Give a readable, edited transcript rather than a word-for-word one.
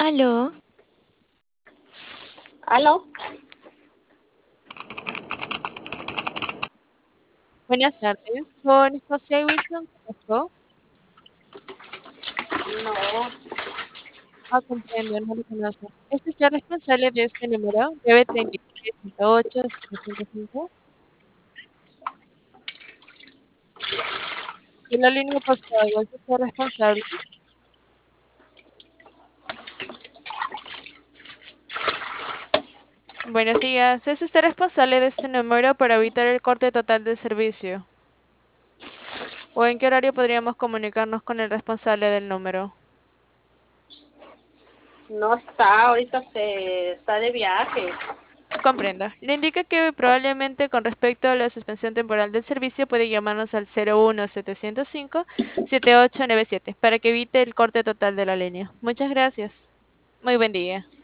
Aló, ¿Aló? Buenas tardes, con José Wilson Castro. No, Comprendo, no lo conozco. ¿Es usted responsable de este número? 933-108-705. Y la línea postal, ¿es usted responsable? Buenos días, ¿es usted responsable de este número para evitar el corte total del servicio? ¿O en qué horario podríamos comunicarnos con el responsable del número? no está, ahorita está de viaje. Comprendo. Le indica que probablemente con respecto a la suspensión temporal del servicio puede llamarnos al 01-705-7897 para que evite el corte total de la línea. Muchas gracias. Muy buen día.